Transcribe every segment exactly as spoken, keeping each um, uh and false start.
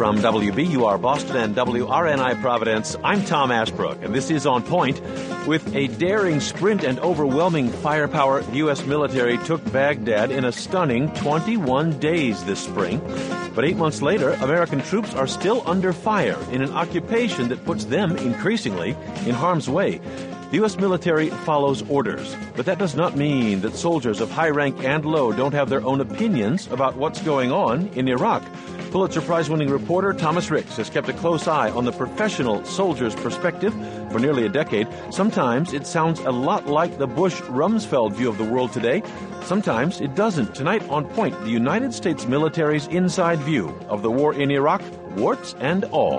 From W B U R Boston and W R N I Providence, I'm Tom Ashbrook, and this is On Point. With a daring sprint and overwhelming firepower, the U S military took Baghdad in a stunning twenty-one days this spring. But eight months later, American troops are still under fire in an occupation that puts them increasingly in harm's way. The U S military follows orders, but that does not mean that soldiers of high rank and low don't have their own opinions about what's going on in Iraq. Pulitzer Prize-winning reporter Thomas Ricks has kept a close eye on the professional soldier's perspective for nearly a decade. Sometimes it sounds a lot like the Bush-Rumsfeld view of the world today. Sometimes it doesn't. Tonight on Point, the United States military's inside view of the war in Iraq, warts and all.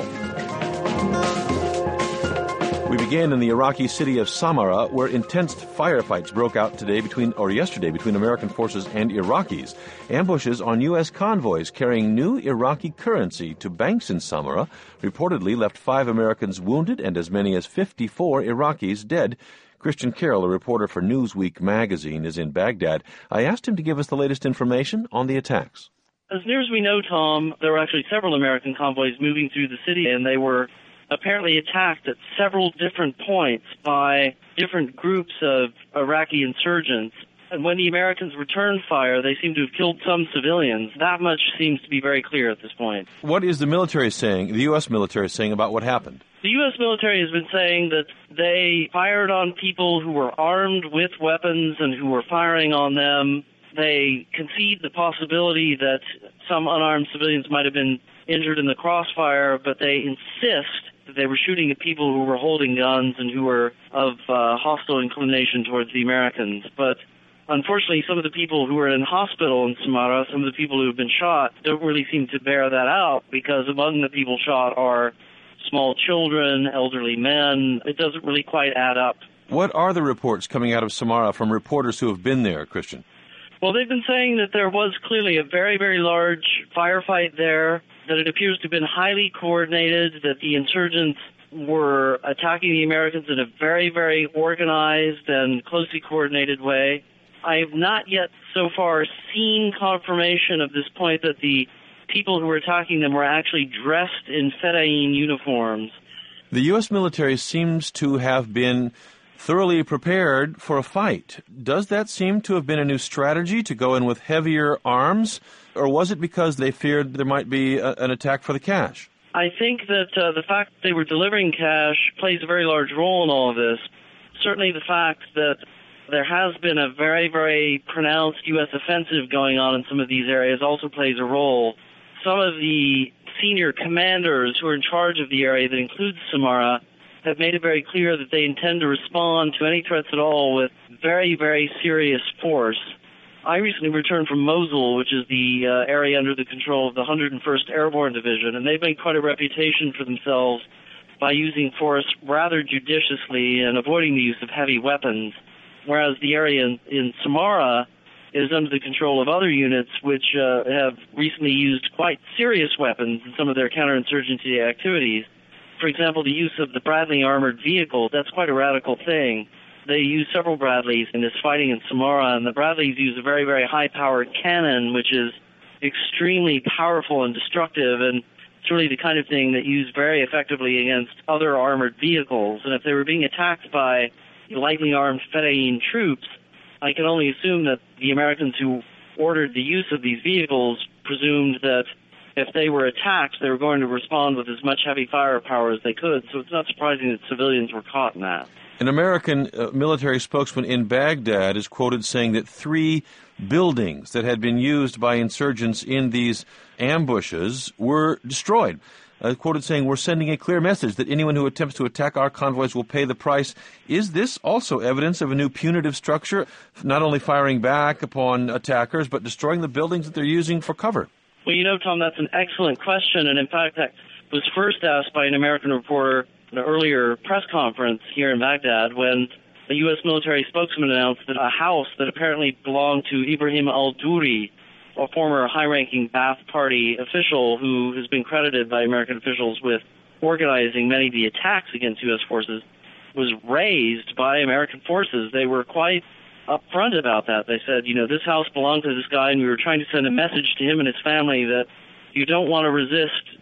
We began in the Iraqi city of Samarra, where intense firefights broke out today between, or yesterday, between American forces and Iraqis. Ambushes on U S convoys carrying new Iraqi currency to banks in Samarra reportedly left five Americans wounded and as many as fifty-four Iraqis dead. Christian Carroll, a reporter for Newsweek magazine, is in Baghdad. I asked him to give us the latest information on the attacks. As near as we know, Tom, there were actually several American convoys moving through the city, and they were apparently attacked at several different points by different groups of Iraqi insurgents. And when the Americans returned fire, they seem to have killed some civilians. That much seems to be very clear at this point. What is the military saying, the U S military saying about what happened? The U S military has been saying that they fired on people who were armed with weapons and who were firing on them. They concede the possibility that some unarmed civilians might have been injured in the crossfire, but they insist that they were shooting at people who were holding guns and who were of uh, hostile inclination towards the Americans. But unfortunately, some of the people who were in hospital in Samarra, some of the people who have been shot, don't really seem to bear that out, because among the people shot are small children, elderly men. It doesn't really quite add up. What are the reports coming out of Samarra from reporters who have been there, Christian? Well, they've been saying that there was clearly a very, very large firefight there, that it appears to have been highly coordinated, that the insurgents were attacking the Americans in a very, very organized and closely coordinated way. I have not yet so far seen confirmation of this point that the people who were attacking them were actually dressed in Fedayeen uniforms. The U S military seems to have been thoroughly prepared for a fight. Does that seem to have been a new strategy to go in with heavier arms, or was it because they feared there might be a, an attack for the cash? I think that uh, the fact that they were delivering cash plays a very large role in all of this. Certainly the fact that there has been a very, very pronounced U S offensive going on in some of these areas also plays a role. Some of the senior commanders who are in charge of the area, that includes Samarra, have made it very clear that they intend to respond to any threats at all with very, very serious force. I recently returned from Mosul, which is the uh, area under the control of the one hundred first Airborne Division, and they've made quite a reputation for themselves by using force rather judiciously and avoiding the use of heavy weapons, whereas the area in, in Samarra is under the control of other units which uh, have recently used quite serious weapons in some of their counterinsurgency activities. For example, the use of the Bradley armored vehicle, that's quite a radical thing. They use several Bradleys in this fighting in Samarra, and the Bradleys use a very, very high-powered cannon, which is extremely powerful and destructive, and it's really the kind of thing that used very effectively against other armored vehicles. And if they were being attacked by lightly armed Fedayeen troops, I can only assume that the Americans who ordered the use of these vehicles presumed that if they were attacked, they were going to respond with as much heavy firepower as they could, so it's not surprising that civilians were caught in that. An American uh, military spokesman in Baghdad is quoted saying that three buildings that had been used by insurgents in these ambushes were destroyed. Uh, quoted saying, "We're sending a clear message that anyone who attempts to attack our convoys will pay the price." Is this also evidence of a new punitive structure, not only firing back upon attackers, but destroying the buildings that they're using for cover? Well, you know, Tom, that's an excellent question, and in fact, that was first asked by an American reporter at an earlier press conference here in Baghdad when the U S military spokesman announced that a house that apparently belonged to Ibrahim al-Duri, a former high-ranking Ba'ath Party official who has been credited by American officials with organizing many of the attacks against U S forces, was razed by American forces. They were quite upfront about that. They said, you know, this house belonged to this guy, and we were trying to send a message to him and his family that you don't want to resist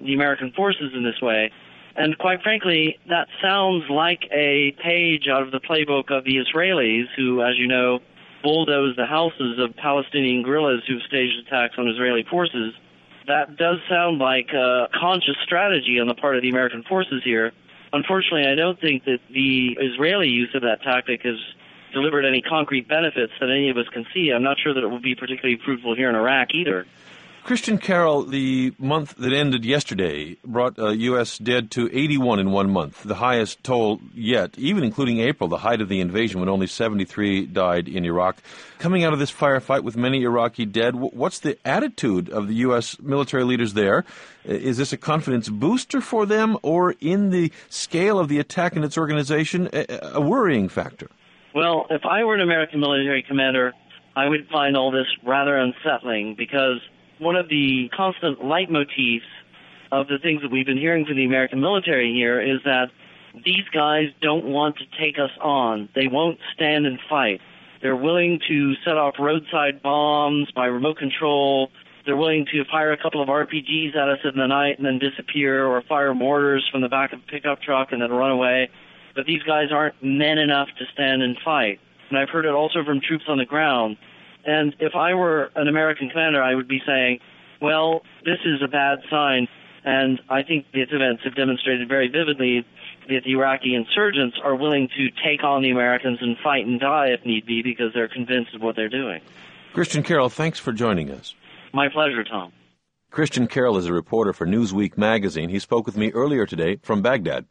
the American forces in this way. And quite frankly, that sounds like a page out of the playbook of the Israelis, who, as you know, bulldoze the houses of Palestinian guerrillas who've staged attacks on Israeli forces. That does sound like a conscious strategy on the part of the American forces here. Unfortunately, I don't think that the Israeli use of that tactic has delivered any concrete benefits that any of us can see. I'm not sure that it will be particularly fruitful here in Iraq either. Christian Carroll, the month that ended yesterday brought uh, U S dead to eighty-one in one month, the highest toll yet, even including April, the height of the invasion, when only seventy-three died in Iraq. Coming out of this firefight with many Iraqi dead, what's the attitude of the U S military leaders there? Is this a confidence booster for them, or in the scale of the attack and its organization, a, a worrying factor? Well, if I were an American military commander, I would find all this rather unsettling, because one of the constant leitmotifs of the things that we've been hearing from the American military here is that these guys don't want to take us on. They won't stand and fight. They're willing to set off roadside bombs by remote control. They're willing to fire a couple of R P Gs at us in the night and then disappear, or fire mortars from the back of a pickup truck and then run away. But these guys aren't men enough to stand and fight. And I've heard it also from troops on the ground. And if I were an American commander, I would be saying, well, this is a bad sign. And I think these events have demonstrated very vividly that the Iraqi insurgents are willing to take on the Americans and fight and die if need be, because they're convinced of what they're doing. Christian Carroll, thanks for joining us. My pleasure, Tom. Christian Carroll is a reporter for Newsweek magazine. He spoke with me earlier today from Baghdad.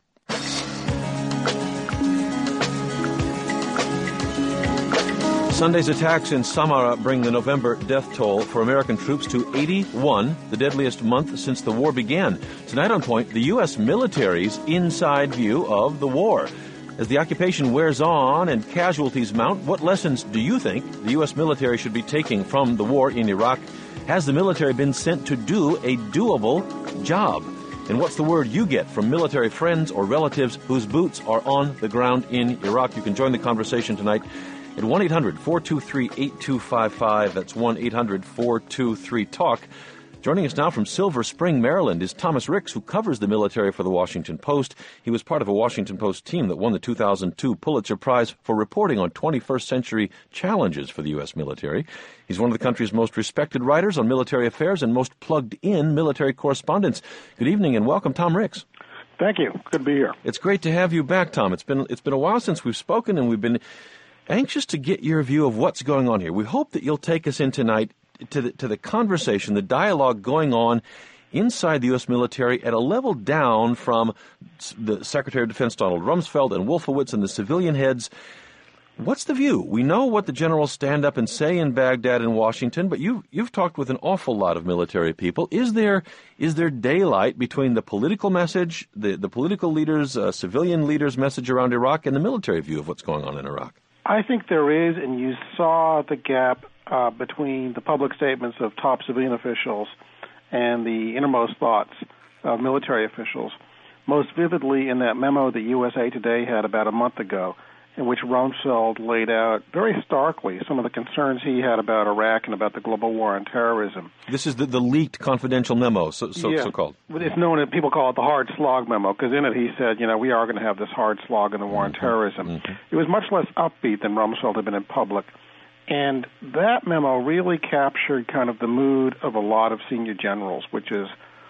Sunday's attacks in Samarra bring the November death toll for American troops to eighty-one, the deadliest month since the war began. Tonight on Point, the U S military's inside view of the war. As the occupation wears on and casualties mount, what lessons do you think the U S military should be taking from the war in Iraq? Has the military been sent to do a doable job? And what's the word you get from military friends or relatives whose boots are on the ground in Iraq? You can join the conversation tonight at one eight hundred four two three eight two five five. That's one eight hundred four two three talk. Joining us now from Silver Spring, Maryland, is Thomas Ricks, who covers the military for the Washington Post. He was part of a Washington Post team that won the two thousand two Pulitzer Prize for reporting on twenty-first century challenges for the U S military. He's one of the country's most respected writers on military affairs and most plugged-in military correspondents. Good evening and welcome, Tom Ricks. Thank you. Good to be here. It's great to have you back, Tom. It's been it's been a while since we've spoken, and we've been anxious to get your view of what's going on here. We hope that you'll take us in tonight to the, to the conversation, the dialogue going on inside the U S military at a level down from the Secretary of Defense Donald Rumsfeld and Wolfowitz and the civilian heads. What's the view? We know what the generals stand up and say in Baghdad and Washington, but you've, you've talked with an awful lot of military people. Is there is there daylight between the political message, the, the political leaders, uh, civilian leaders' message around Iraq, and the military view of what's going on in Iraq? I think there is, and you saw the gap uh, between the public statements of top civilian officials and the innermost thoughts of military officials most vividly in that memo that U S A Today had about a month ago, in which Rumsfeld laid out very starkly some of the concerns he had about Iraq and about the global war on terrorism. This is the, the leaked confidential memo, so, so, yeah. so-called. It's known as, people call it the hard slog memo, because in it he said, you know, we are going to have this hard slog in the war on terrorism. Mm-hmm. It was much less upbeat than Rumsfeld had been in public. And that memo really captured kind of the mood of a lot of senior generals, which is,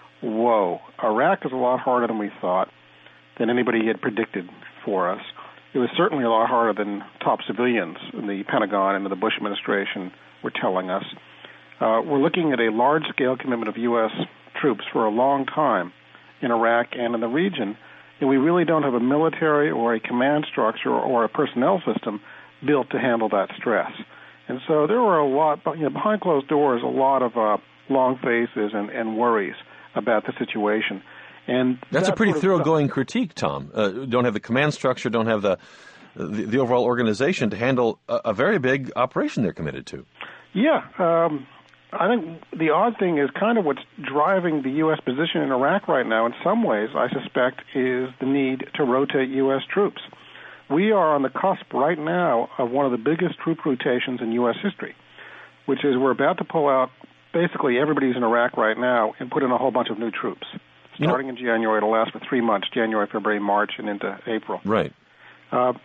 whoa, Iraq is a lot harder than we thought, than anybody had predicted for us. It was certainly a lot harder than top civilians in the Pentagon and the Bush administration were telling us. Uh, we're looking at a large-scale commitment of U S troops for a long time in Iraq and in the region, and we really don't have a military or a command structure or a personnel system built to handle that stress. And so there were a lot, you know, behind closed doors, a lot of uh, long faces and, and worries about the situation. And that's that a pretty sort of thoroughgoing stuff. critique, Tom. Uh, don't have the command structure, don't have the the, the overall organization to handle a, a very big operation they're committed to. Yeah. Um, I think the odd thing is kind of what's driving the U S position in Iraq right now, in some ways, I suspect, is the need to rotate U S troops. We are on the cusp right now of one of the biggest troop rotations in U S history, which is we're about to pull out basically everybody who's in Iraq right now and put in a whole bunch of new troops. starting you know, in January. It'll last for three months, January, February, March, and into April. Right. Uh,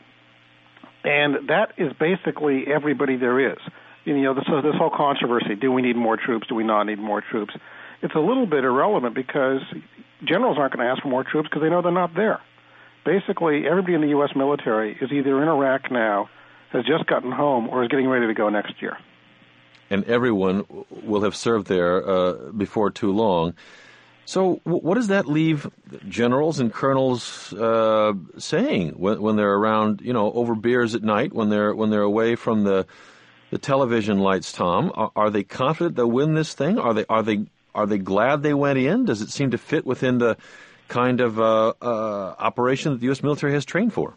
and that is basically everybody there is. You know, this, this whole controversy, do we need more troops, do we not need more troops? It's a little bit irrelevant because generals aren't going to ask for more troops because they know they're not there. Basically, everybody in the U S military is either in Iraq now, has just gotten home, or is getting ready to go next year. And everyone will have served there uh, before too long. So w- what does that leave generals and colonels uh, saying when, when they're around, you know, over beers at night, when they're when they're away from the the television lights, Tom? Are, are they confident they'll win this thing? Are they are they are they glad they went in? Does it seem to fit within the kind of uh, uh, operation that the U S military has trained for?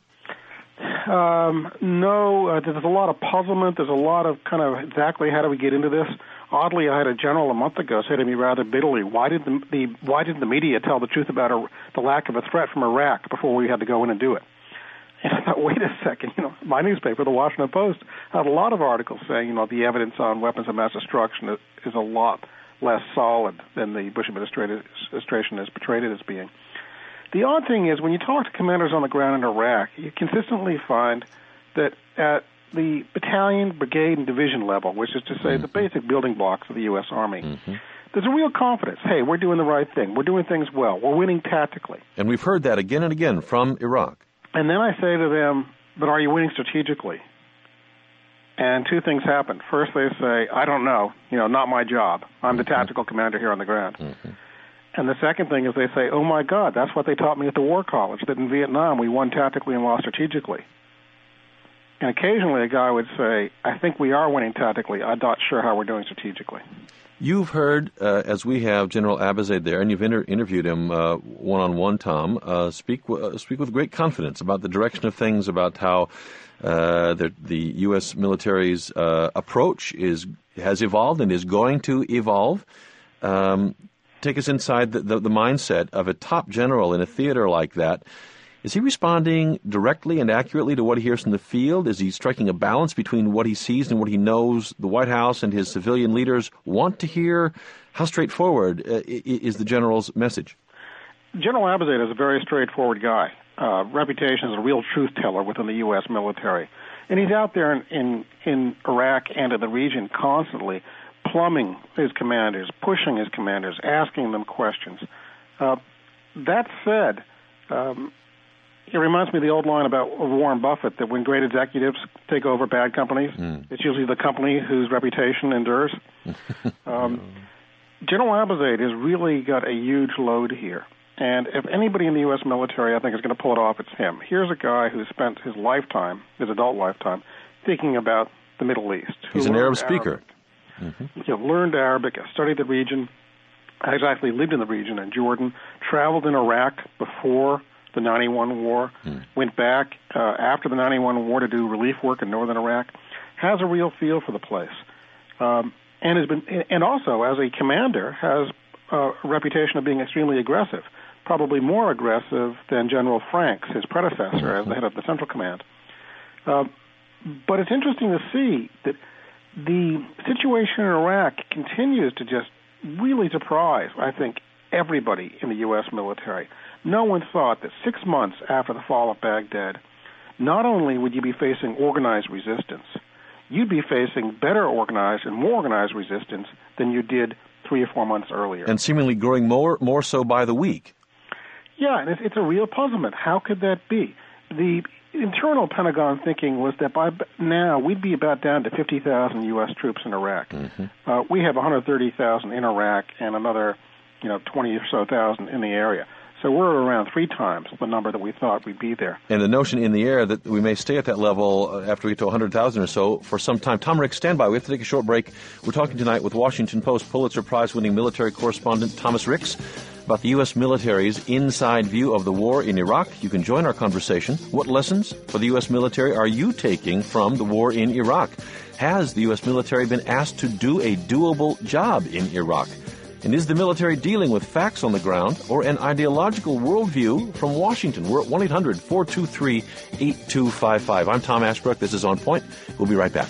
Um, no, uh, there's a lot of puzzlement. There's a lot of kind of exactly how do we get into this. Oddly, I had a general a month ago say to me rather bitterly, "Why did the, the why didn't the media tell the truth about a, the lack of a threat from Iraq before we had to go in and do it?" And I thought, wait a second, you know, my newspaper, the Washington Post, had a lot of articles saying, you know, the evidence on weapons of mass destruction is, is a lot less solid than the Bush administration has portrayed it as being. The odd thing is, when you talk to commanders on the ground in Iraq, you consistently find that at the battalion, brigade, and division level, which is to say mm-hmm. the basic building blocks of the U S Army, mm-hmm. there's a real confidence. Hey, we're doing the right thing. We're doing things well. We're winning tactically. And we've heard that again and again from Iraq. And then I say to them, but are you winning strategically? And two things happen. First, they say, I don't know. You know, not my job. I'm the mm-hmm. tactical commander here on the ground. Mm-hmm. And the second thing is they say, oh, my God, that's what they taught me at the War College, that in Vietnam we won tactically and lost strategically. And occasionally a guy would say, I think we are winning tactically. I'm not sure how we're doing strategically. You've heard, uh, as we have, General Abizaid there, and you've inter- interviewed him uh, one-on-one, Tom, uh, speak, w- uh, speak with great confidence about the direction of things, about how uh, the, the U S military's uh, approach is has evolved and is going to evolve. Um Take us inside the, the, the mindset of a top general in a theater like that. Is he responding directly and accurately to what he hears from the field? Is he striking a balance between what he sees and what he knows the White House and his civilian leaders want to hear? How straightforward uh, is the general's message? General Abizaid is a very straightforward guy. Uh, reputation as a real truth teller within the U S military. And he's out there in, in, in Iraq and in the region constantly, plumbing his commanders, pushing his commanders, asking them questions. Uh, that said, um, it reminds me of the old line about Warren Buffett that when great executives take over bad companies, mm. it's usually the company whose reputation endures. um, General Abizaid has really got a huge load here. And if anybody in the U S military, I think, is going to pull it off, it's him. Here's a guy who spent his lifetime, his adult lifetime, thinking about the Middle East. He's an Arab speaker. Mm-hmm. You know, learned Arabic, studied the region. I actually lived in the region in Jordan, traveled in Iraq before the ninety-one war, mm. went back uh, after the ninety-one war to do relief work in northern Iraq, has a real feel for the place, um, and has been, and also as a commander has uh, a reputation of being extremely aggressive, probably more aggressive than General Franks, his predecessor, mm-hmm. as the head of the Central Command. Uh, but it's interesting to see that the situation in Iraq continues to just really surprise, I think, everybody in the U S military. No one thought that six months after the fall of Baghdad, not only would you be facing organized resistance, you'd be facing better organized and more organized resistance than you did three or four months earlier. And seemingly growing more more so by the week. Yeah, and it's, it's a real puzzlement. How could that be? The internal Pentagon thinking was that by now we'd be about down to fifty thousand U S troops in Iraq. Mm-hmm. Uh, we have one hundred thirty thousand in Iraq and another, you know, twenty or so thousand in the area. So we're around three times the number that we thought we'd be there. And the notion in the air that we may stay at that level after we get to one hundred thousand or so for some time. Tom Ricks, stand by. We have to take a short break. We're talking tonight with Washington Post Pulitzer Prize-winning military correspondent Thomas Ricks about the U S military's inside view of the war in Iraq. You can join our conversation. What lessons for the U S military are you taking from the war in Iraq? Has the U S military been asked to do a doable job in Iraq? And is the military dealing with facts on the ground or an ideological worldview from Washington? We're at one eight hundred four two three eight two five five. I'm Tom Ashbrook. This is On Point. We'll be right back.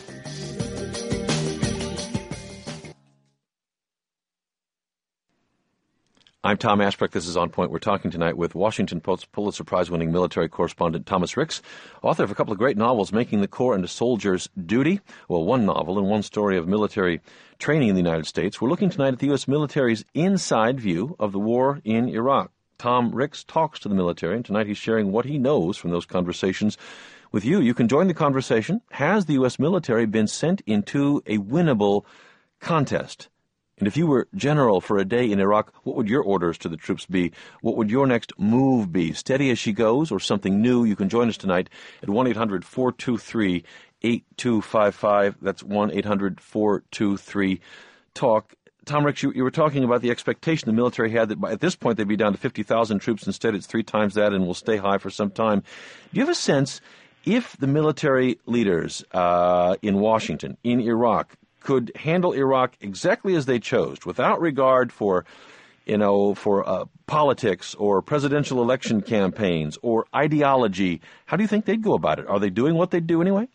I'm Tom Ashbrook. This is On Point. We're talking tonight with Washington Post Pulitzer Prize-winning military correspondent Thomas Ricks, author of a couple of great novels, Making the Corps and A Soldier's Duty. Well, one novel and one story of military training in the United States. We're looking tonight at the U S military's inside view of the war in Iraq. Tom Ricks talks to the military, and tonight he's sharing what he knows from those conversations with you. You can join the conversation. Has the U S military been sent into a winnable contest? And if you were general for a day in Iraq, what would your orders to the troops be? What would your next move be? Steady as she goes or something new? You can join us tonight at one eight hundred four two three eight two five five. That's one eight hundred four two three talk. Tom Ricks, you, you were talking about the expectation the military had that by, at this point they'd be down to fifty thousand troops. Instead, it's three times that and will stay high for some time. Do you have a sense if the military leaders uh, in Washington, in Iraq, could handle Iraq exactly as they chose, without regard for, you know, for uh, politics or presidential election campaigns or ideology? How do you think they'd go about it? Are they doing what they'd do anyway?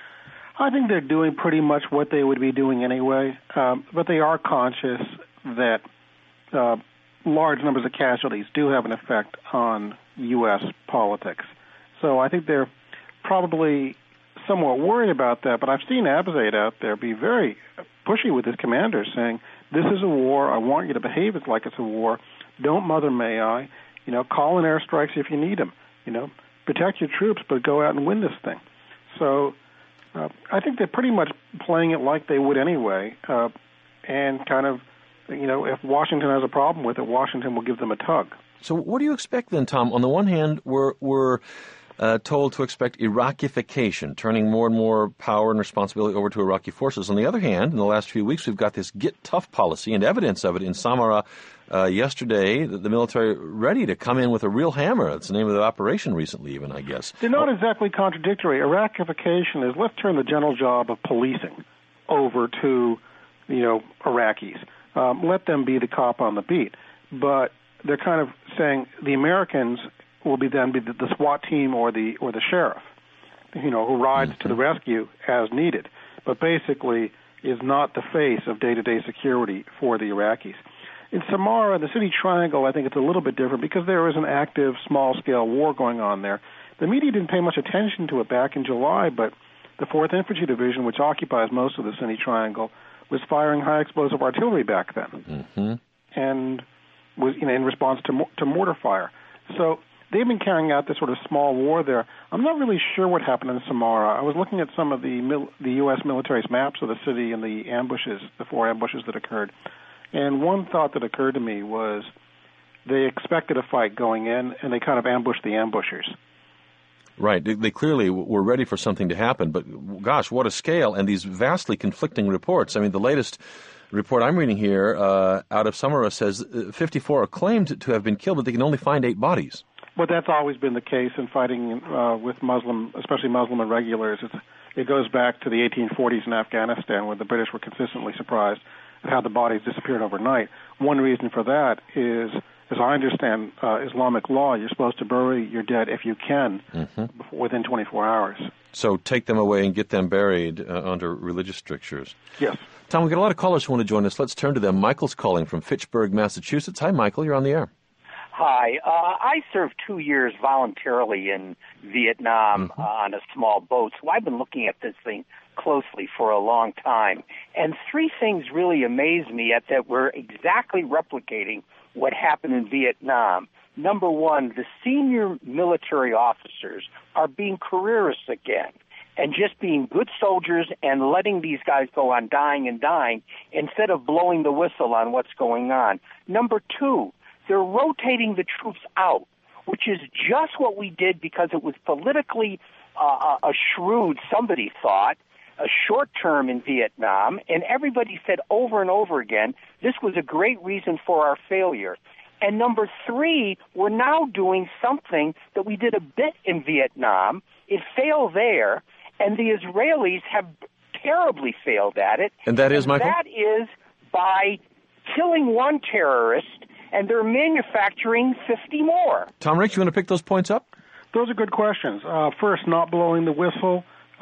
I think they're doing pretty much what they would be doing anyway, um, but they are conscious that uh, large numbers of casualties do have an effect on U S politics. So I think they're probably somewhat worried about that, but I've seen Abizaid out there be very pushy with his commanders, saying, this is a war, I want you to behave as like it's a war, don't mother may I, you know, call in airstrikes if you need them, you know, protect your troops, but go out and win this thing. So uh, I think they're pretty much playing it like they would anyway, uh, and kind of, you know, if Washington has a problem with it, Washington will give them a tug. So what do you expect then, Tom? On the one hand, we're, we're Uh, told to expect Iraqification, turning more and more power and responsibility over to Iraqi forces. On the other hand, in the last few weeks, we've got this get tough policy and evidence of it in Samarra uh, yesterday, the, the military ready to come in with a real hammer. That's the name of the operation recently, even, I guess. They're not oh. exactly contradictory. Iraqification is, let's turn the general job of policing over to, you know, Iraqis. Um, let them be the cop on the beat. But they're kind of saying the Americans will be then be the, the SWAT team or the or the sheriff, you know, who rides mm-hmm. to the rescue as needed, but basically is not the face of day-to-day security for the Iraqis. In Samarra, the city triangle, I think it's a little bit different because there is an active, small-scale war going on there. The media didn't pay much attention to it back in July, but the fourth Infantry Division, which occupies most of the city triangle, was firing high-explosive artillery back then, mm-hmm. and was, you know, in response to to mortar fire. So they've been carrying out this sort of small war there. I'm not really sure what happened in Samarra. I was looking at some of the mil- the U S military's maps of the city and the ambushes, the four ambushes that occurred. And one thought that occurred to me was they expected a fight going in, and they kind of ambushed the ambushers. Right. They, they clearly were ready for something to happen. But, gosh, what a scale, and these vastly conflicting reports. I mean, the latest report I'm reading here uh, out of Samarra says fifty-four are claimed to have been killed, but they can only find eight bodies. Well, that's always been the case in fighting uh, with Muslim, especially Muslim irregulars. It's, it goes back to the eighteen forties in Afghanistan, where the British were consistently surprised at how the bodies disappeared overnight. One reason for that is, as I understand uh, Islamic law, you're supposed to bury your dead if you can mm-hmm. within twenty-four hours. So take them away and get them buried uh, under religious strictures. Yes. Tom, we've got a lot of callers who want to join us. Let's turn to them. Michael's calling from Fitchburg, Massachusetts. Hi, Michael. You're on the air. Hi. Uh, I served two years voluntarily in Vietnam mm-hmm. uh, on a small boat, so I've been looking at this thing closely for a long time. And three things really amaze me at that we're exactly replicating what happened in Vietnam. Number one, the senior military officers are being careerists again and just being good soldiers and letting these guys go on dying and dying instead of blowing the whistle on what's going on. Number two, they're rotating the troops out, which is just what we did because it was politically uh, a shrewd, somebody thought, a short term in Vietnam, and everybody said over and over again, this was a great reason for our failure. And number three, we're now doing something that we did a bit in Vietnam. It failed there, and the Israelis have terribly failed at it. And that is, and Michael? That is by killing one terrorist, and they're manufacturing fifty more. Tom Ricks, you want to pick those points up? Those are good questions. Uh, first, not blowing the whistle. Uh,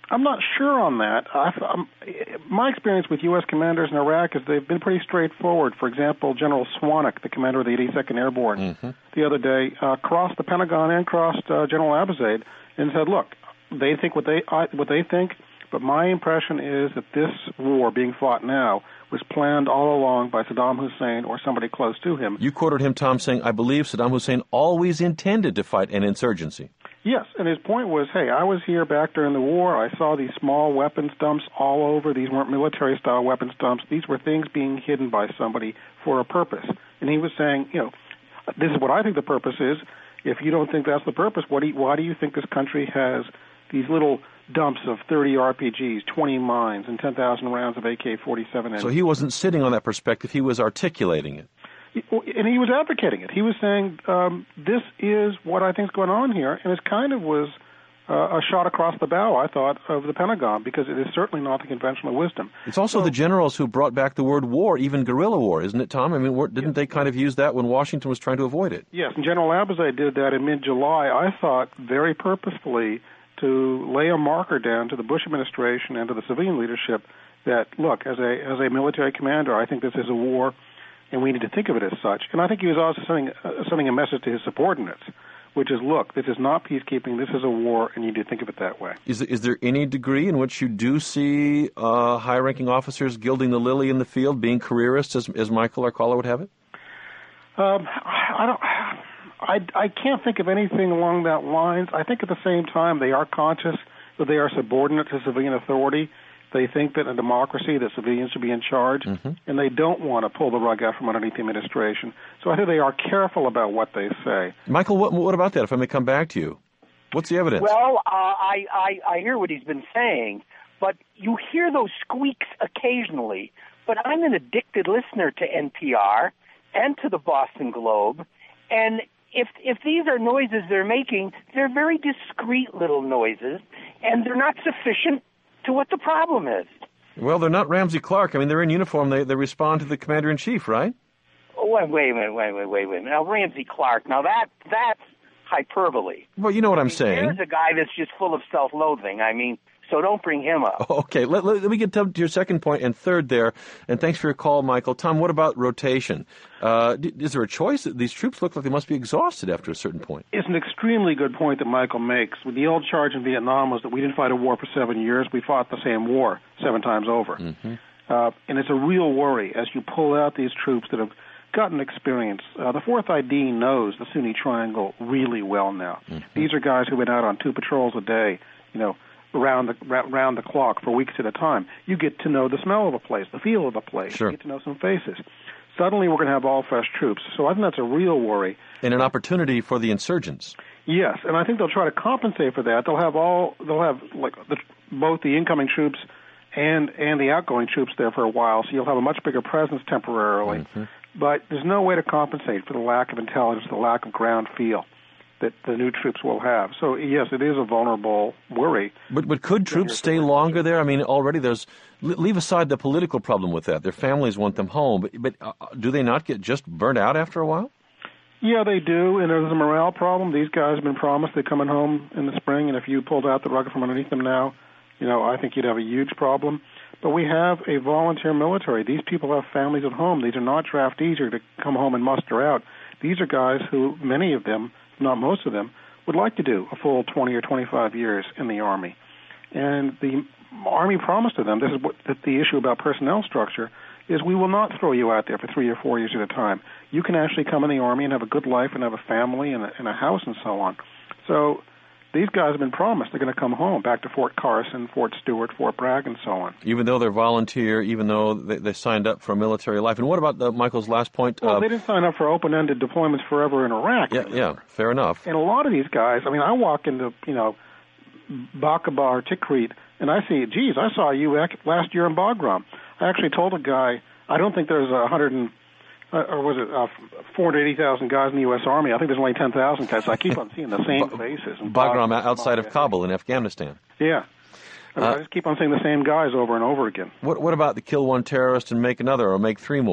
I'm not sure on that. I, I'm, my experience with U S commanders in Iraq is they've been pretty straightforward. For example, General Swanwick, the commander of the eighty-second Airborne, mm-hmm. the other day uh, crossed the Pentagon and crossed uh, General Abizaid and said, look, they think what they I, what they think, but my impression is that this war being fought now was planned all along by Saddam Hussein or somebody close to him. You quoted him, Tom, saying, I believe Saddam Hussein always intended to fight an insurgency. Yes, and his point was, hey, I was here back during the war. I saw these small weapons dumps all over. These weren't military-style weapons dumps. These were things being hidden by somebody for a purpose. And he was saying, you know, this is what I think the purpose is. If you don't think that's the purpose, what do you, why do you think this country has these little dumps of thirty R P Gs, twenty mines, and ten thousand rounds of A K forty-seven ammunition? So he wasn't sitting on that perspective. He was articulating it. And he was advocating it. He was saying, um, this is what I think is going on here, and it kind of was uh, a shot across the bow, I thought, of the Pentagon, because it is certainly not the conventional wisdom. It's also so, the generals who brought back the word war, even guerrilla war, isn't it, Tom? I mean, didn't yes. they kind of use that when Washington was trying to avoid it? Yes, and General Abizaid did that in mid-July, I thought, very purposefully, to lay a marker down to the Bush administration and to the civilian leadership that, look, as a as a military commander, I think this is a war, and we need to think of it as such. And I think he was also sending, uh, sending a message to his subordinates, which is, look, this is not peacekeeping, this is a war, and you need to think of it that way. Is, is there any degree in which you do see uh, high-ranking officers gilding the lily in the field, being careerists, as, as Michael, our caller, would have it? Um, I don't... I, I can't think of anything along that lines. I think at the same time they are conscious that they are subordinate to civilian authority. They think that in a democracy that civilians should be in charge, mm-hmm. and they don't want to pull the rug out from underneath the administration. So I think they are careful about what they say. Michael, what, what about that, if I may come back to you? What's the evidence? Well, uh, I, I, I hear what he's been saying, but you hear those squeaks occasionally. But I'm an addicted listener to N P R and to the Boston Globe, and If if these are noises they're making, they're very discreet little noises, and they're not sufficient to what the problem is. Well, they're not Ramsey Clark. I mean, they're in uniform. They they respond to the commander-in-chief, right? Oh, wait, wait, wait, wait, wait, wait, wait. Now, Ramsey Clark, now that that's hyperbole. Well, you know what I I'm mean, saying. There's a guy that's just full of self-loathing. I mean, so don't bring him up. Okay, let, let, let me get to your second point and third there, and thanks for your call, Michael. Tom, what about rotation? Uh, is there a choice? These troops look like they must be exhausted after a certain point. It's an extremely good point that Michael makes. The old charge in Vietnam was that we didn't fight a war for seven years. We fought the same war seven times over. Mm-hmm. Uh, and it's a real worry as you pull out these troops that have gotten experience. Uh, the fourth I D knows the Sunni Triangle really well now. Mm-hmm. These are guys who've been out on two patrols a day, you know, around the round the clock for weeks at a time. You get to know the smell of a place, the feel of a place. Sure. You get to know some faces. Suddenly we're going to have all fresh troops. So I think that's a real worry. And an opportunity for the insurgents. Yes, and I think they'll try to compensate for that. They'll have all they'll have like the, both the incoming troops and and the outgoing troops there for a while. So you'll have a much bigger presence temporarily. Mm-hmm. But there's no way to compensate for the lack of intelligence, the lack of ground feel that the new troops will have. So, yes, it is a vulnerable worry. But but could troops stay longer there? I mean, already there's... Leave aside the political problem with that. Their families want them home. But, but uh, do they not get just burnt out after a while? Yeah, they do, and there's a morale problem. These guys have been promised they're coming home in the spring, and if you pulled out the rug from underneath them now, you know, I think you'd have a huge problem. But we have a volunteer military. These people have families at home. These are not draftees to come home and muster out. These are guys who, many of them, not most of them, would like to do a full twenty or twenty-five years in the Army. And the Army promised to them, this is what the issue about personnel structure, is we will not throw you out there for three or four years at a time. You can actually come in the Army and have a good life and have a family and a, and a house and so on. So these guys have been promised they're going to come home, back to Fort Carson, Fort Stewart, Fort Bragg, and so on. Even though they're volunteer, even though they, they signed up for a military life. And what about the, Michael's last point? Well, uh, they didn't sign up for open-ended deployments forever in Iraq. Yeah, yeah, fair enough. And a lot of these guys, I mean, I walk into, you know, Baqaba or Tikrit, and I see, geez, I saw you last year in Bagram. I actually told a guy, I don't think there's a hundred and Uh, or was it uh, four hundred eighty thousand guys in the U S. Army? I think there's only ten thousand guys. I keep on seeing the same faces. Bagram, outside of Kabul in Afghanistan. Yeah. I, mean, uh, I just keep on seeing the same guys over and over again. What What about the kill one terrorist and make another or make three more?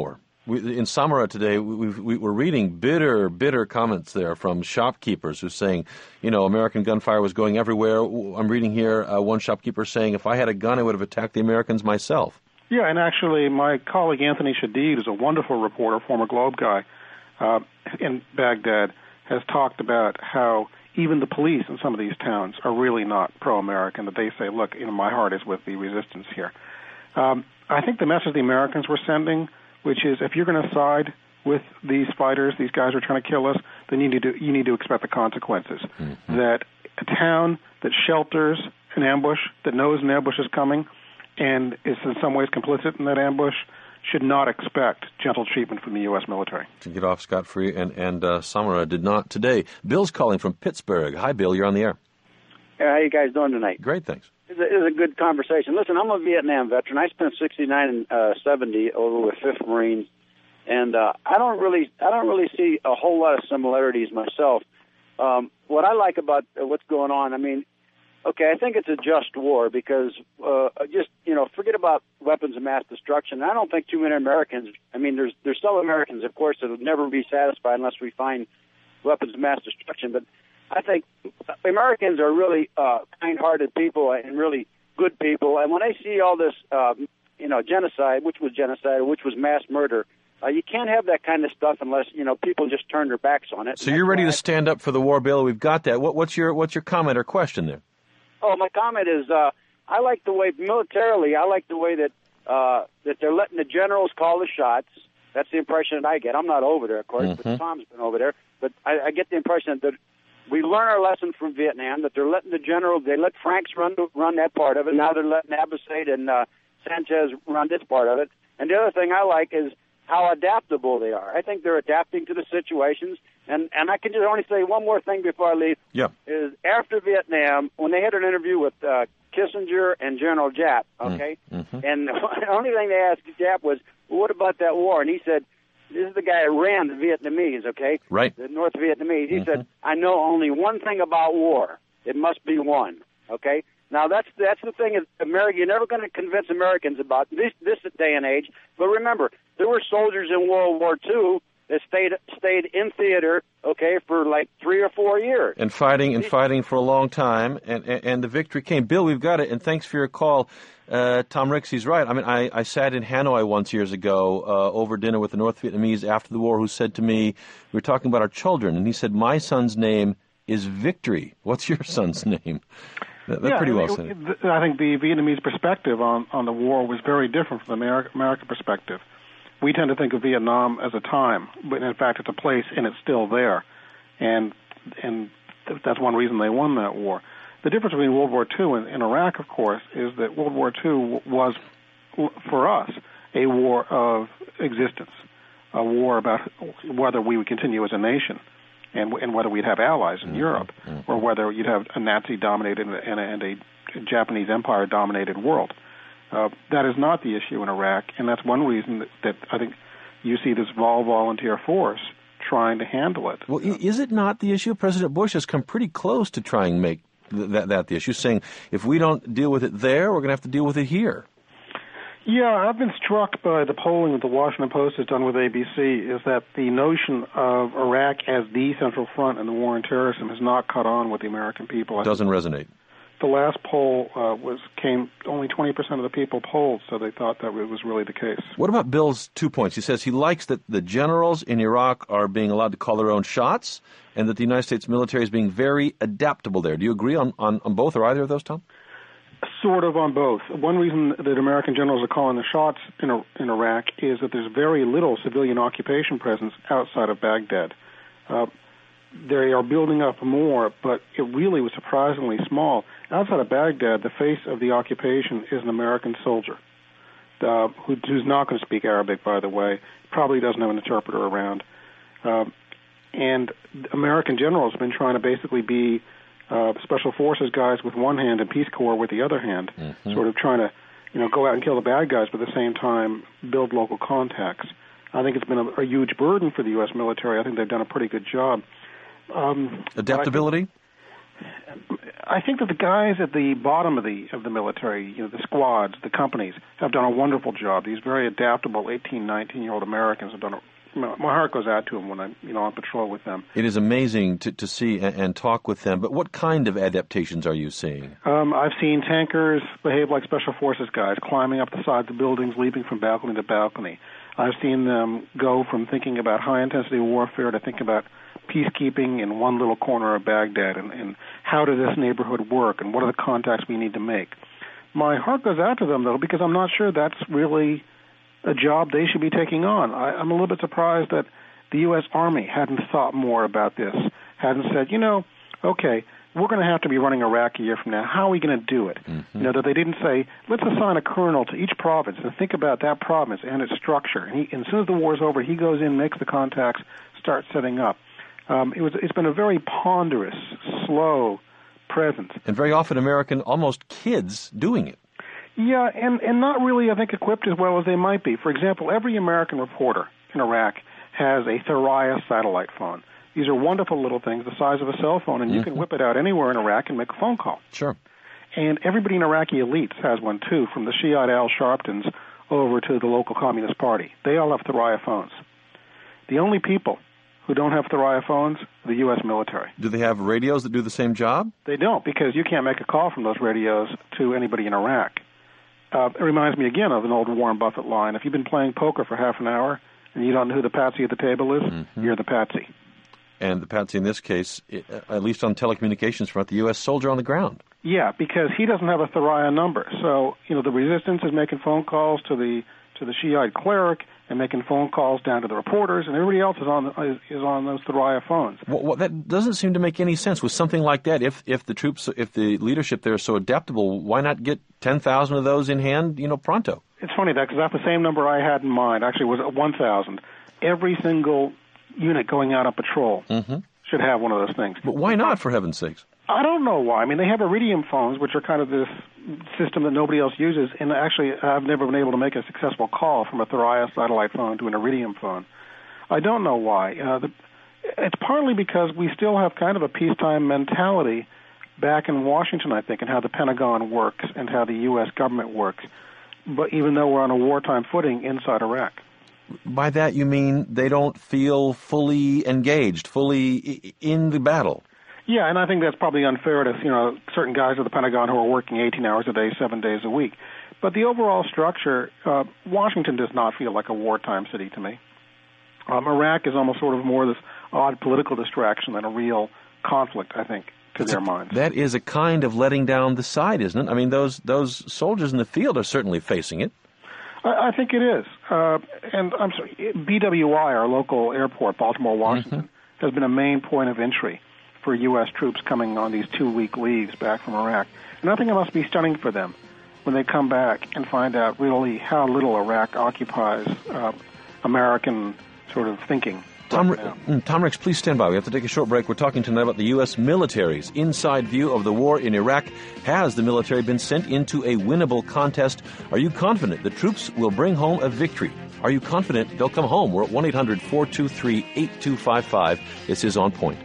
We, in Samara today, we, we were reading bitter, bitter comments there from shopkeepers who saying, you know, American gunfire was going everywhere. I'm reading here uh, one shopkeeper saying, if I had a gun, I would have attacked the Americans myself. Yeah, and actually my colleague Anthony Shadid, who's a wonderful reporter, former Globe guy, uh, in Baghdad, has talked about how even the police in some of these towns are really not pro-American, that they say, look, you know, my heart is with the resistance here. Um, I think the message the Americans were sending, which is if you're going to side with these fighters, these guys are trying to kill us, then you need to you need to expect the consequences. Mm-hmm. That a town that shelters an ambush, that knows an ambush is coming, and is in some ways complicit in that ambush, should not expect gentle treatment from the U S military. To get off scot-free, and, and uh, Samara did not today. Bill's calling from Pittsburgh. Hi, Bill, you're on the air. Hey, how you guys doing tonight? Great, thanks. It's a, it's a good conversation. Listen, I'm a Vietnam veteran. I spent sixty-nine and uh, seventy over with Fifth Marines, and uh, I don't really, I don't really see a whole lot of similarities myself. Um, what I like about uh, what's going on, I mean, okay, I think it's a just war because uh, just you know, forget about weapons of mass destruction. I don't think too many Americans. I mean, there's there's some Americans, of course, that will never be satisfied unless we find weapons of mass destruction, but I think Americans are really uh, kind-hearted people and really good people. And when I see all this, uh, you know, genocide, which was genocide, which was mass murder, uh, you can't have that kind of stuff unless, you know, people just turn their backs on it. So you're ready to stand up for the war, Bill. We've got that. What, what's your what's your comment or question there? Oh, my comment is uh, I like the way, militarily, I like the way that uh, that they're letting the generals call the shots. That's the impression that I get. I'm not over there, of course, mm-hmm. but Tom's been over there. But I, I get the impression that we learn our lesson from Vietnam, that they're letting the general, they let Franks run run that part of it. Now they're letting Abbassade and uh, Sanchez run this part of it. And the other thing I like is how adaptable they are. I think they're adapting to the situations. And, and I can just only say one more thing before I leave. Yeah. Is after Vietnam, when they had an interview with uh, Kissinger and General Giap, okay? Mm-hmm. And the only thing they asked Giap was, well, what about that war? And he said, this is the guy that ran the Vietnamese, okay? Right. The North Vietnamese. He mm-hmm. said, I know only one thing about war. It must be won, okay? Now, that's that's the thing is America, you're never going to convince Americans about this this day and age. But remember, there were soldiers in World War Two that stayed stayed in theater, okay, for like three or four years. And fighting and fighting for a long time, and, and, and the victory came. Bill, we've got it, and thanks for your call. Uh, Tom Ricks, he's right. I mean, I, I sat in Hanoi once years ago uh, over dinner with the North Vietnamese after the war who said to me, we were talking about our children, and he said, my son's name is Victory. What's your son's name? That, that's yeah, pretty well it, said. It, I think the Vietnamese perspective on, on the war was very different from the American, American perspective. We tend to think of Vietnam as a time, but in fact it's a place and it's still there. And and that's one reason they won that war. The difference between World War Two and, and Iraq, of course, is that World War Two was, for us, a war of existence, a war about whether we would continue as a nation and, and whether we'd have allies in mm-hmm. Europe mm-hmm. or whether you'd have a Nazi-dominated and a, and a Japanese Empire-dominated world. Uh, that is not the issue in Iraq, and that's one reason that, that I think you see this vol volunteer force trying to handle it. Well, is it not the issue? President Bush has come pretty close to trying to make th- that, that the issue, saying if we don't deal with it there, we're going to have to deal with it here. Yeah, I've been struck by the polling that the Washington Post has done with A B C, is that the notion of Iraq as the central front in the war on terrorism has not caught on with the American people. It doesn't resonate. The last poll uh, was came only twenty percent of the people polled, so they thought that it was really the case. What about Bill's two points? He says he likes that the generals in Iraq are being allowed to call their own shots and that the United States military is being very adaptable there. Do you agree on, on, on both or either of those, Tom? Sort of on both. One reason that American generals are calling the shots in, in Iraq is that there's very little civilian occupation presence outside of Baghdad. Uh, They are building up more, but it really was surprisingly small. Outside of Baghdad, the face of the occupation is an American soldier uh, who, who's not going to speak Arabic, by the way, probably doesn't have an interpreter around. Uh, and American generals have been trying to basically be uh, special forces guys with one hand and Peace Corps with the other hand, mm-hmm. sort of trying to, you know, go out and kill the bad guys, but at the same time build local contacts. I think it's been a, a huge burden for the U S military. I think they've done a pretty good job. Um, Adaptability? I think that the guys at the bottom of the of the military, you know, the squads, the companies, have done a wonderful job. These very adaptable eighteen, nineteen-year-old Americans have done a My heart goes out to them when I'm, you know, on patrol with them. It is amazing to, to see and, and talk with them. But what kind of adaptations are you seeing? Um, I've seen tankers behave like special forces guys, climbing up the sides of buildings, leaping from balcony to balcony. I've seen them go from thinking about high-intensity warfare to think about peacekeeping in one little corner of Baghdad, and, and how does this neighborhood work, and what are the contacts we need to make. My heart goes out to them, though, because I'm not sure that's really a job they should be taking on. I, I'm a little bit surprised that the U S Army hadn't thought more about this, hadn't said, you know, okay, we're going to have to be running Iraq a year from now. How are we going to do it? Mm-hmm. You know, that they didn't say, let's assign a colonel to each province and think about that province and its structure. And, he, and as soon as the war's over, he goes in, makes the contacts, starts setting up. Um, it was, it's been a very ponderous, slow presence. And very often American, almost kids, doing it. Yeah, and, and not really, I think, equipped as well as they might be. For example, every American reporter in Iraq has a Thuraya satellite phone. These are wonderful little things the size of a cell phone, and mm-hmm. you can whip it out anywhere in Iraq and make a phone call. Sure. And everybody in Iraqi elites has one, too, from the Shiite Al Sharptons over to the local Communist Party. They all have Thuraya phones. The only people who don't have Thuraya phones are the U S military. Do they have radios that do the same job? They don't, because you can't make a call from those radios to anybody in Iraq. Uh, it reminds me again of an old Warren Buffett line. If you've been playing poker for half an hour and you don't know who the patsy at the table is, mm-hmm. you're the patsy. And the patsy in this case, at least on telecommunications front, the U S soldier on the ground. Yeah, because he doesn't have a Thuraya number. So, you know, the resistance is making phone calls to the to the Shiite cleric and making phone calls down to the reporters, and everybody else is on is, is on those Thuraya phones. Well, well, that doesn't seem to make any sense. With something like that, if if the troops, if the leadership there is so adaptable, why not get ten thousand of those in hand, you know, pronto? It's funny, that, because that's the same number I had in mind. Actually, it was one thousand. Every single unit going out on patrol mm-hmm. should have one of those things. But why not, for heaven's sakes? I don't know why. I mean, they have Iridium phones, which are kind of this system that nobody else uses, and actually I've never been able to make a successful call from a Thuraya satellite phone to an Iridium phone. I don't know why. Uh, the, it's partly because we still have kind of a peacetime mentality back in Washington, I think, and how the Pentagon works and how the U S government works, but even though we're on a wartime footing inside Iraq. By that you mean they don't feel fully engaged, fully in the battle? Yeah, and I think that's probably unfair to, you know, certain guys at the Pentagon who are working eighteen hours a day, seven days a week. But the overall structure, uh, Washington does not feel like a wartime city to me. Um, Iraq is almost sort of more this odd political distraction than a real conflict, I think, to their minds. That is a kind of letting down the side, isn't it? I mean, those those soldiers in the field are certainly facing it. I, I think it is. Uh, and I'm sorry, B W I, our local airport, Baltimore, Washington, mm-hmm. has been a main point of entry for U S troops coming on these two-week leaves back from Iraq. And I think it must be stunning for them when they come back and find out really how little Iraq occupies uh, American sort of thinking. Tom, right Tom Ricks, please stand by. We have to take a short break. We're talking tonight about the U S military's inside view of the war in Iraq. Has the military been sent into a winnable contest? Are you confident the troops will bring home a victory? Are you confident they'll come home? We're at one eight hundred four two three eight two five five. This is On Point.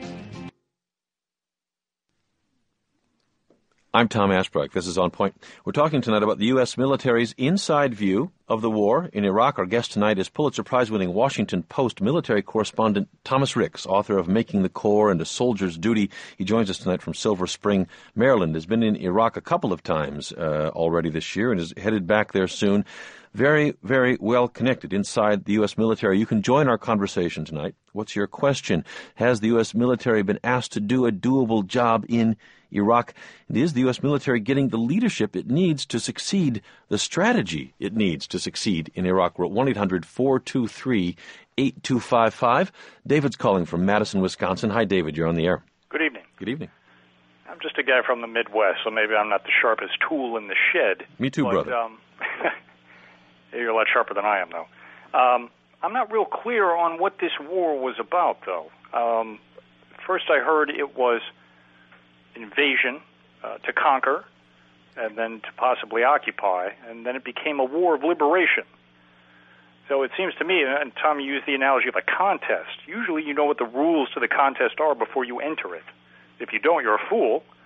I'm Tom Ashbrook. This is On Point. We're talking tonight about the U S military's inside view of the war in Iraq. Our guest tonight is Pulitzer Prize-winning Washington Post military correspondent Thomas Ricks, author of Making the Corps and A Soldier's Duty. He joins us tonight from Silver Spring, Maryland. Has been in Iraq a couple of times uh, already this year and is headed back there soon. Very, very well connected inside the U S military. You can join our conversation tonight. What's your question? Has the U S military been asked to do a doable job in Iraq? And is the U S military getting the leadership it needs to succeed, the strategy it needs to succeed in Iraq? We're at one eight hundred four two three eight two five five. David's calling from Madison, Wisconsin. Hi, David. You're on the air. Good evening. Good evening. I'm just a guy from the Midwest, so maybe I'm not the sharpest tool in the shed. Me too, but, brother. Um, you're a lot sharper than I am, though. Um, I'm not real clear on what this war was about, though. Um, first I heard it was invasion uh, to conquer and then to possibly occupy, and then it became a war of liberation. So it seems to me, and Tom, you used the analogy of a contest. Usually you know what the rules to the contest are before you enter it. If you don't, you're a fool.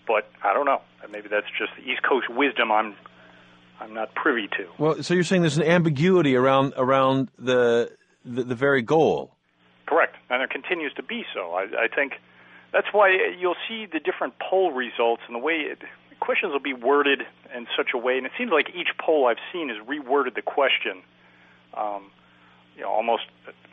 but I don't know. Maybe that's just the East Coast wisdom I'm I'm not privy to. Well, so you're saying there's an ambiguity around around the the, the very goal. Correct, and there continues to be so. I, I think that's why you'll see the different poll results and the way it, questions will be worded in such a way, and it seems like each poll I've seen has reworded the question, um, you know, almost,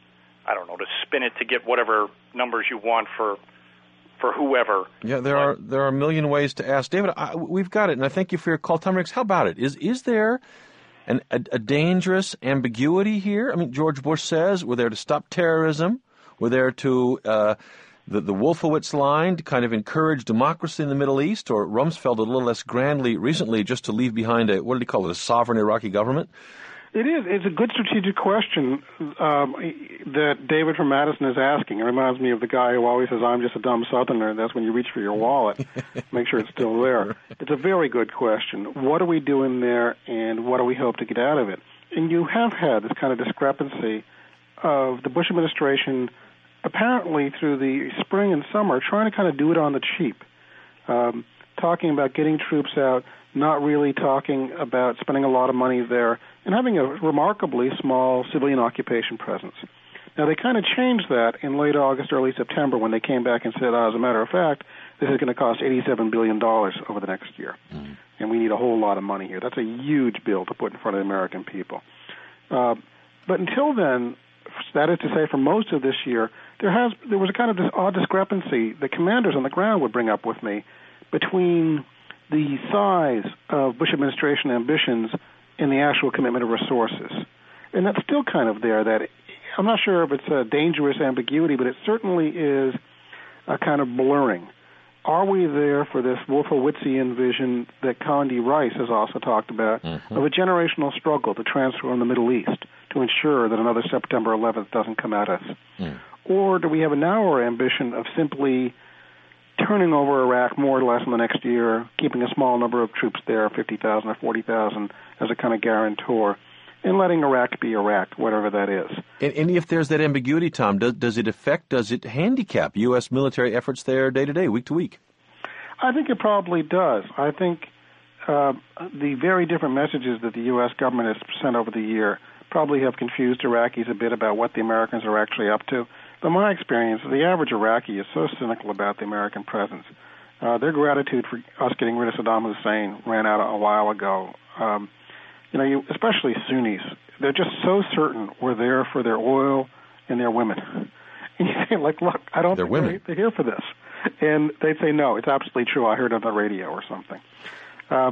I don't know, to spin it to get whatever numbers you want for for whoever. Yeah, there but, are there are a million ways to ask. David, I, we've got it, and I thank you for your call. Tom Ricks, how about it? Is is there an, a, a dangerous ambiguity here? I mean, George Bush says we're there to stop terrorism. We're there to, uh, the, the Wolfowitz line, to kind of encourage democracy in the Middle East, or Rumsfeld a little less grandly recently just to leave behind a, what did he call it, a sovereign Iraqi government? It is. It's a good strategic question um, that David from Madison is asking. It reminds me of the guy who always says, I'm just a dumb Southerner, and that's when you reach for your wallet. Make sure it's still there. It's a very good question. What are we doing there, and what do we hope to get out of it? And you have had this kind of discrepancy of the Bush administration apparently through the spring and summer trying to kind of do it on the cheap, um, talking about getting troops out, not really talking about spending a lot of money there, and having a remarkably small civilian occupation presence. Now, they kind of changed that in late August, early September, when they came back and said, oh, as a matter of fact, this is going to cost eighty-seven billion dollars over the next year, mm-hmm. and we need a whole lot of money here. That's a huge bill to put in front of the American people. Uh, but until then, that is to say, for most of this year, there has there was a kind of this odd discrepancy the commanders on the ground would bring up with me between the size of Bush administration ambitions and the actual commitment of resources. And that's still kind of there. That I'm not sure if it's a dangerous ambiguity, but it certainly is a kind of blurring. Are we there for this Wolfowitzian vision that Condi Rice has also talked about, mm-hmm. of a generational struggle to transform the Middle East to ensure that another September eleventh doesn't come at us? Mm. Or do we have a narrower ambition of simply turning over Iraq more or less in the next year, keeping a small number of troops there, fifty thousand or forty thousand, as a kind of guarantor, and letting Iraq be Iraq, whatever that is? And, and if there's that ambiguity, Tom, does, does it affect, does it handicap U S military efforts there day to day, week to week? I think it probably does. I think uh, the very different messages that the U S government has sent over the year probably have confused Iraqis a bit about what the Americans are actually up to. But my experience, the average Iraqi is so cynical about the American presence. Uh, their gratitude for us getting rid of Saddam Hussein ran out a while ago. Um, you know, you, especially Sunnis, they're just so certain we're there for their oil and their women. And you say, like, look, I don't they're think women. they're here for this. And they'd say, no, it's absolutely true. I heard it on the radio or something. Uh,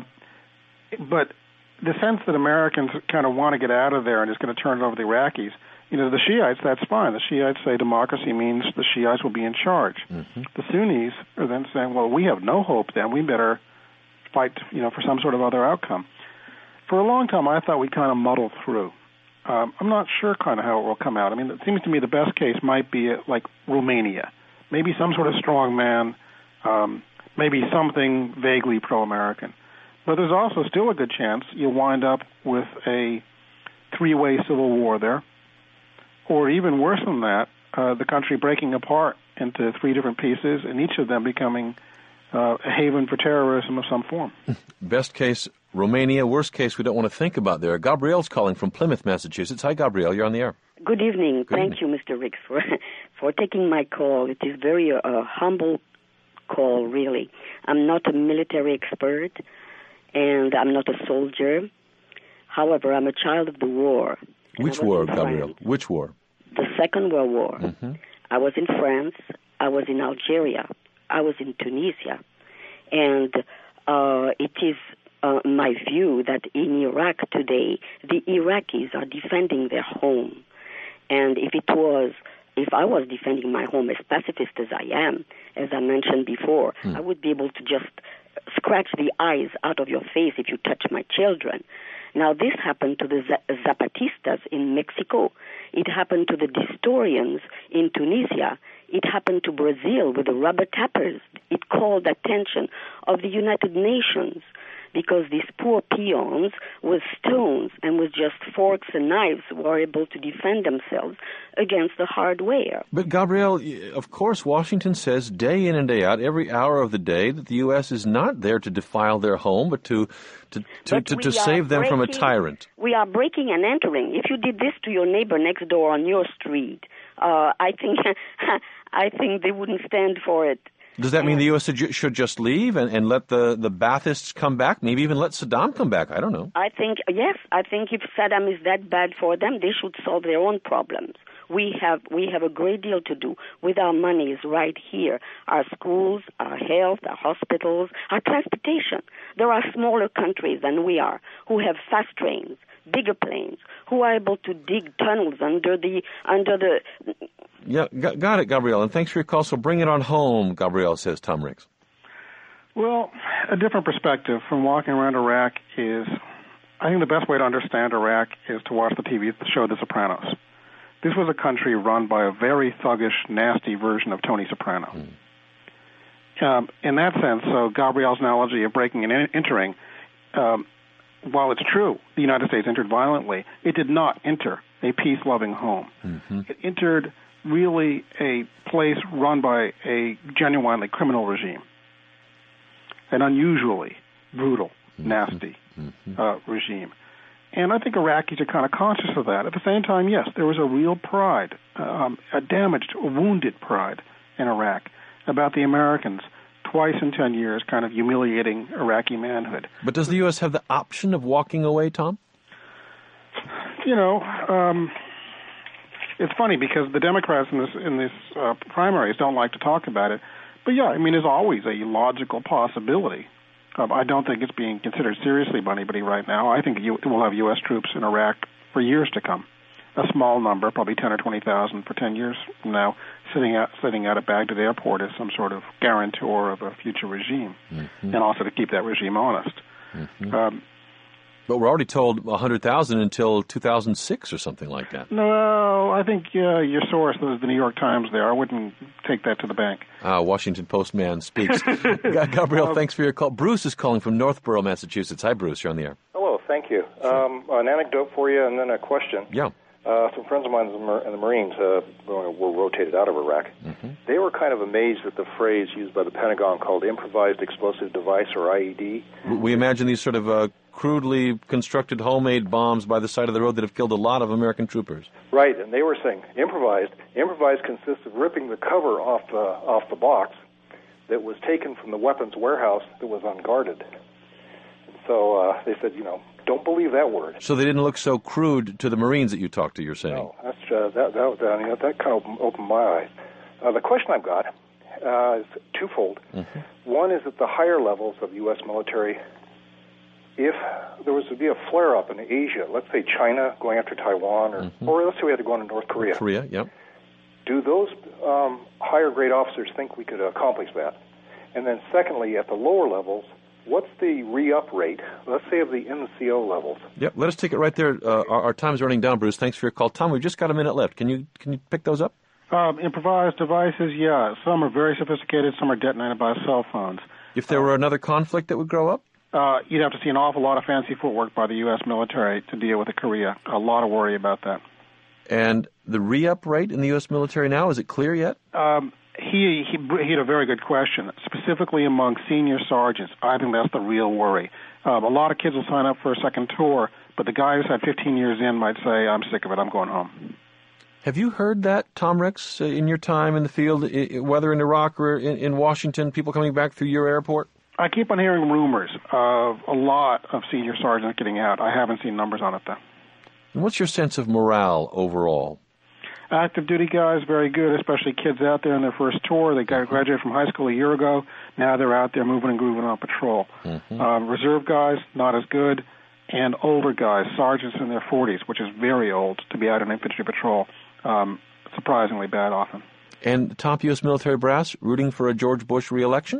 but the sense that Americans kind of want to get out of there and is going to turn it over to the Iraqis, you know, the Shiites, that's fine. The Shiites say democracy means the Shiites will be in charge. Mm-hmm. The Sunnis are then saying, well, we have no hope then. We better fight, you know, for some sort of other outcome. For a long time, I thought we'd kind of muddle through. Um, I'm not sure kind of how it will come out. I mean, it seems to me the best case might be like Romania. Maybe some sort of strong man, um, maybe something vaguely pro-American. But there's also still a good chance you'll wind up with a three-way civil war there, or even worse than that, uh, the country breaking apart into three different pieces, and each of them becoming uh, a haven for terrorism of some form. Best case, Romania. Worst case, we don't want to think about there. Gabrielle's calling from Plymouth, Massachusetts. Hi, Gabrielle. You're on the air. Good evening. Good Thank evening. you, Mister Ricks, for, for taking my call. It is very uh, humble call, really. I'm not a military expert, and I'm not a soldier. However, I'm a child of the war. Which war, Gabrielle? Which war? The Second World War. Mm-hmm. I was in France. I was in Algeria. I was in Tunisia. And uh, it is uh, my view that in Iraq today, the Iraqis are defending their home. And if it was, if I was defending my home, as pacifist as I am, as I mentioned before, mm. I would be able to just scratch the eyes out of your face if you touch my children. Now, this happened to the Zapatistas in Mexico. It happened to the Distorians in Tunisia. It happened to Brazil with the rubber tappers. It called the attention of the United Nations. because these poor peons with stones and with just forks and knives were able to defend themselves against the hardware. But, Gabrielle, of course, Washington says day in and day out, every hour of the day, that the U S is not there to defile their home, but to to, to, but to, to save them breaking, from a tyrant. We are breaking and entering. If you did this to your neighbor next door on your street, uh, I think I think they wouldn't stand for it. Does that mean the U S should just leave and, and let the, the Baathists come back? Maybe even let Saddam come back? I don't know. I think, yes, I think if Saddam is that bad for them, they should solve their own problems. We have we have a great deal to do with our monies right here. Our schools, our health, our hospitals, our transportation. There are smaller countries than we are who have fast trains, bigger planes, who are able to dig tunnels under the under the... Yeah, got it, Gabrielle, and thanks for your call. So bring it on home, Gabrielle, says Tom Ricks. Well, a different perspective from walking around Iraq is, I think the best way to understand Iraq is to watch the T V show The Sopranos. This was a country run by a very thuggish, nasty version of Tony Soprano. Mm. Um, in that sense, so Gabrielle's analogy of breaking and entering, um, while it's true the United States entered violently, it did not enter a peace-loving home. Mm-hmm. It entered really a place run by a genuinely criminal regime, an unusually brutal, mm-hmm. nasty mm-hmm. Uh, regime. And I think Iraqis are kind of conscious of that. At the same time, yes, there was a real pride, um, a damaged, a wounded pride in Iraq about the Americans twice in ten years kind of humiliating Iraqi manhood. But does the U S have the option of walking away, Tom? You know, um, it's funny because the Democrats in this in this uh, primaries don't like to talk about it. But yeah, I mean, there's always a logical possibility. Um, I don't think it's being considered seriously by anybody right now. I think you, we'll have U S troops in Iraq for years to come. A small number, probably ten or twenty thousand for ten years from now, sitting out sitting out at Baghdad airport as some sort of guarantor of a future regime, mm-hmm. and also to keep that regime honest. Mm-hmm. Um, But we're already told one hundred thousand until two thousand six or something like that. No, I think uh, your source is the New York Times there. I wouldn't take that to the bank. Ah, Washington Post man speaks. Gabrielle, thanks for your call. Bruce is calling from Northborough, Massachusetts. Hi, Bruce. You're on the air. Hello. Thank you. Um, an anecdote for you and then a question. Yeah. Uh, some friends of mine in the Marines uh, were rotated out of Iraq. Mm-hmm. They were kind of amazed at the phrase used by the Pentagon called improvised explosive device, or I E D. We imagine these sort of uh, crudely constructed homemade bombs by the side of the road that have killed a lot of American troopers. Right, and they were saying improvised. Improvised consists of ripping the cover off the, off the box that was taken from the weapons warehouse that was unguarded. And so uh, they said, you know, don't believe that word. So they didn't look so crude to the Marines that you talked to, you're saying? No, that's, uh, that, that, that, you know, that kind of opened my eyes. Uh, the question I've got uh, is twofold. Mm-hmm. One is at the higher levels of U S military, if there was to be a flare-up in Asia, let's say China going after Taiwan, or, mm-hmm. or let's say we had to go into North Korea. North Korea, yep. Do those um, higher-grade officers think we could accomplish that? And then secondly, at the lower levels, what's the re-up rate, let's say, of the N C O levels? Yep, let us take it right there. Uh, our, our time's running down, Bruce. Thanks for your call. Tom, we've just got a minute left. Can you can you pick those up? Um, improvised devices, yeah. Some are very sophisticated. Some are detonated by cell phones. If there were another conflict that would grow up? Uh, you'd have to see an awful lot of fancy footwork by the U S military to deal with the Korea. A lot of worry about that. And the re-up rate in the U S military now, is it clear yet? Um, he, he he had a very good question. Specifically among senior sergeants, I think that's the real worry. Um, a lot of kids will sign up for a second tour, but the guy who's had fifteen years in might say, I'm sick of it, I'm going home. Have you heard that, Tom Ricks, uh, in your time in the field, I- whether in Iraq or in, in Washington, people coming back through your airport? I keep on hearing rumors of a lot of senior sergeants getting out. I haven't seen numbers on it, though. And what's your sense of morale overall? Active duty guys, very good, especially kids out there in their first tour. They got graduated from high school a year ago. Now they're out there moving and grooving on patrol. Mm-hmm. Um, reserve guys, not as good. And older guys, sergeants in their forties, which is very old to be out on infantry patrol. Um, surprisingly bad often. And top U S military brass rooting for a George Bush re-election?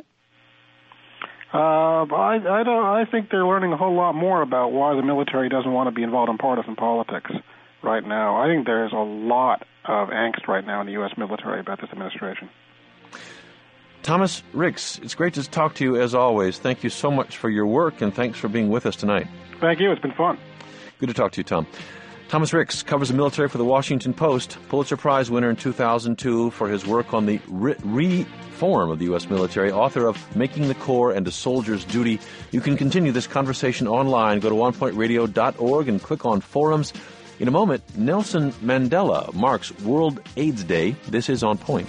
Uh, I, I don't. I think they're learning a whole lot more about why the military doesn't want to be involved in partisan politics right now. I think there's a lot of angst right now in the U S military about this administration. Thomas Ricks, it's great to talk to you as always. Thank you so much for your work, and thanks for being with us tonight. Thank you. It's been fun. Good to talk to you, Tom. Thomas Ricks covers the military for the Washington Post, Pulitzer Prize winner in two thousand two for his work on the re- reform of the U S military, author of Making the Corps and a Soldier's Duty. You can continue this conversation online. Go to one point radio dot org and click on Forums. In a moment, Nelson Mandela marks World AIDS Day. This is On Point.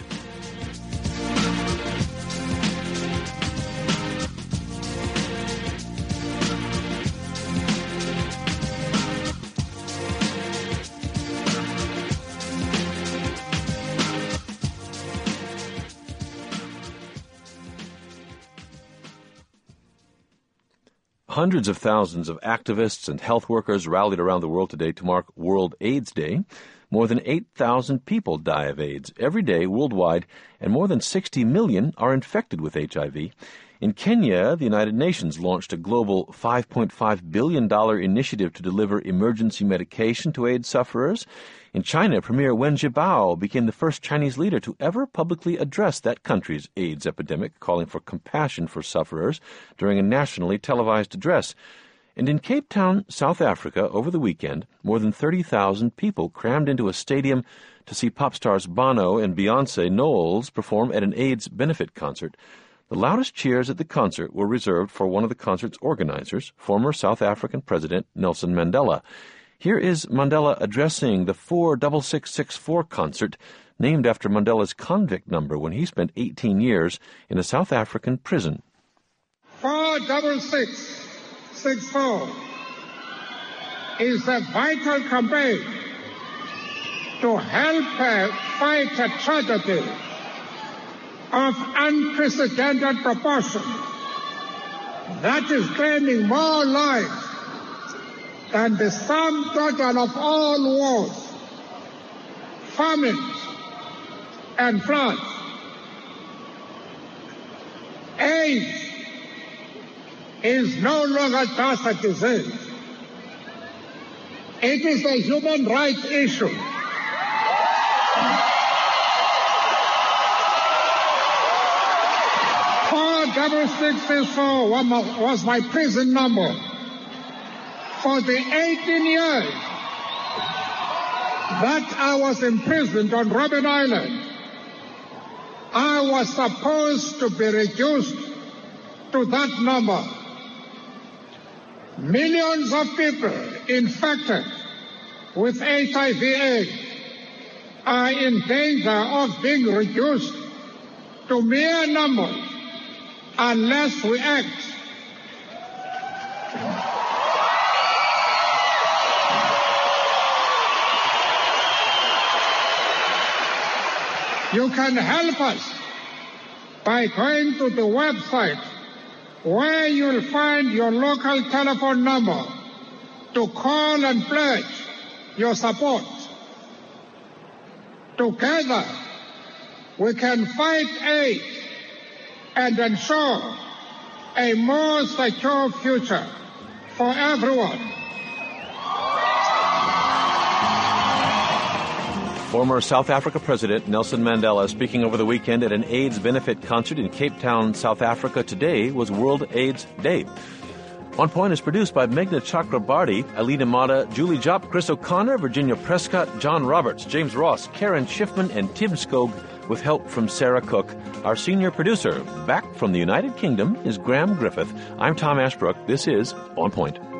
Hundreds of thousands of activists and health workers rallied around the world today to mark World AIDS Day. More than eight thousand people die of AIDS every day worldwide, and more than sixty million are infected with H I V. In Kenya, the United Nations launched a global five point five billion dollars initiative to deliver emergency medication to AIDS sufferers. In China, Premier Wen Jiabao became the first Chinese leader to ever publicly address that country's AIDS epidemic, calling for compassion for sufferers during a nationally televised address. And in Cape Town, South Africa, over the weekend, more than thirty thousand people crammed into a stadium to see pop stars Bono and Beyonce Knowles perform at an AIDS benefit concert. The loudest cheers at the concert were reserved for one of the concert's organizers, former South African President Nelson Mandela. Here is Mandela addressing the four six six six four concert, named after Mandela's convict number when he spent eighteen years in a South African prison. four six six six four is a vital campaign to help uh, fight a tragedy of unprecedented proportion that is claiming more lives than the sum total of all wars, famines, and floods. AIDS is no longer just a disease. It is a human rights issue. four six six six four was my prison number. For the eighteen years that I was imprisoned on Robben Island, I was supposed to be reduced to that number. Millions of people infected with H I V AIDS are in danger of being reduced to mere numbers unless we act. You can help us by going to the website where you'll find your local telephone number to call and pledge your support. Together, we can fight AIDS and ensure a more secure future for everyone. Former South Africa President Nelson Mandela speaking over the weekend at an AIDS benefit concert in Cape Town, South Africa. Today was World AIDS Day. On Point is produced by Meghna Chakrabarty, Alina Mata, Julie Jopp, Chris O'Connor, Virginia Prescott, John Roberts, James Ross, Karen Schiffman, and Tim Skog, with help from Sarah Cook. Our senior producer, back from the United Kingdom, is Graham Griffith. I'm Tom Ashbrook. This is On Point.